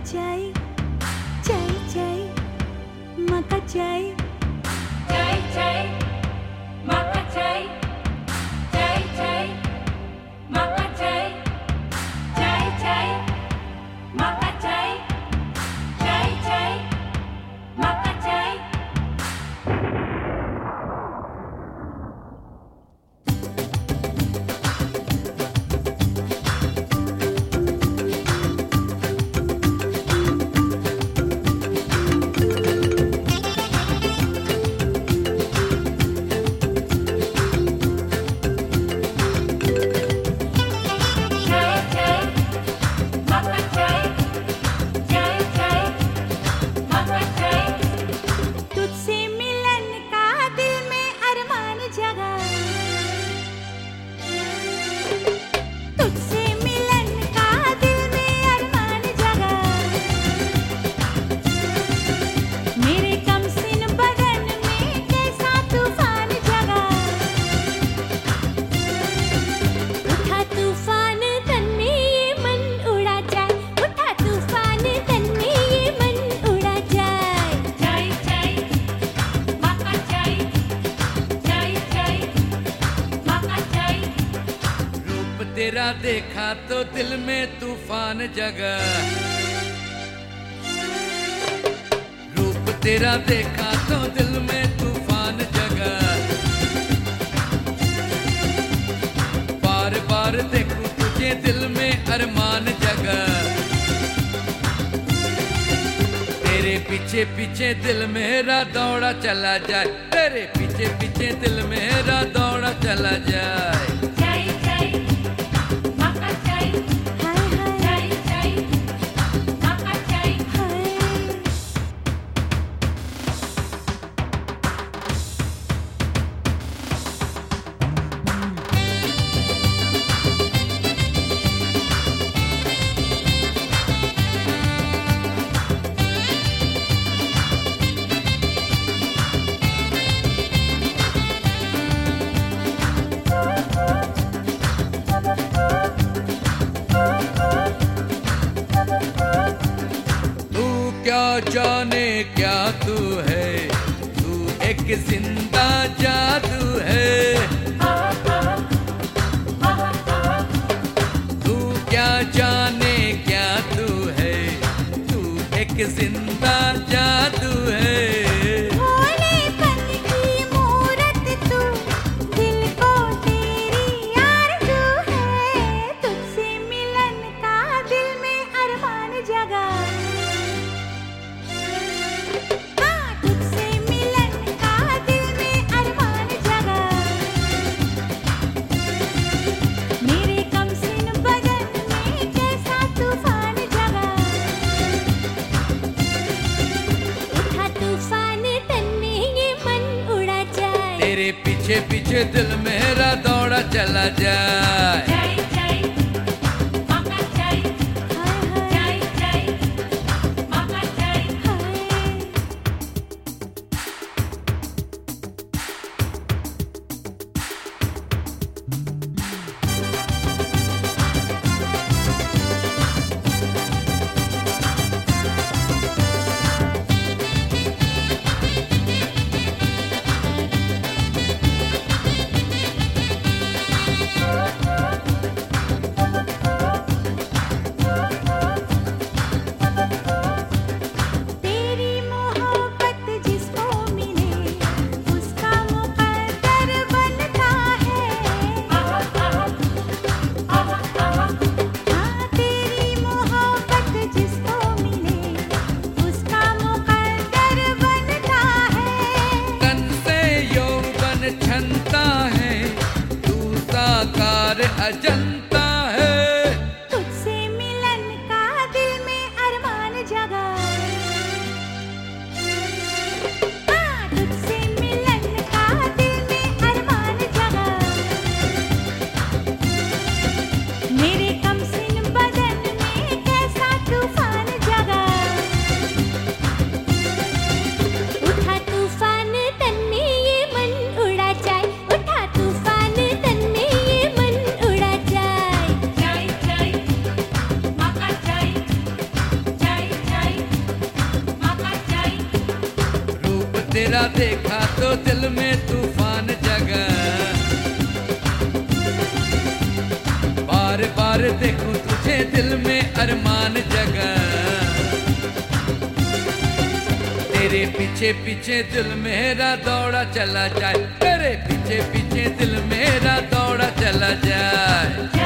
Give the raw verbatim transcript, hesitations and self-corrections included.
chai, chai chai, maka chai, chai chai, maka chai, chai chai, maka chai, chai chai, maka chai, chai chai, maka chai. तेरा देखा तो दिल में तूफान जगा, रूप तेरा देखा तो दिल में तूफान जगा। बार बार देखूं तुझे दिल में अरमान जगा। तेरे पीछे पीछे दिल मेरा दौड़ा चला जाए, तेरे पीछे पीछे दिल मेरा दौड़ा चला जाए। क्या जाने क्या तू है, तू एक जिंदा जादू है। तू क्या जाने क्या तू है, तू एक जिंदा जादू है। तेरे पीछे पीछे दिल मेरा दौड़ा चला जाए। तेरा देखा तो दिल में तूफान जगा, बार बार देखूं तुझे दिल में अरमान जगा। तेरे पीछे पीछे दिल मेरा दौड़ा चला जाए, तेरे पीछे पीछे दिल मेरा दौड़ा चला जाए।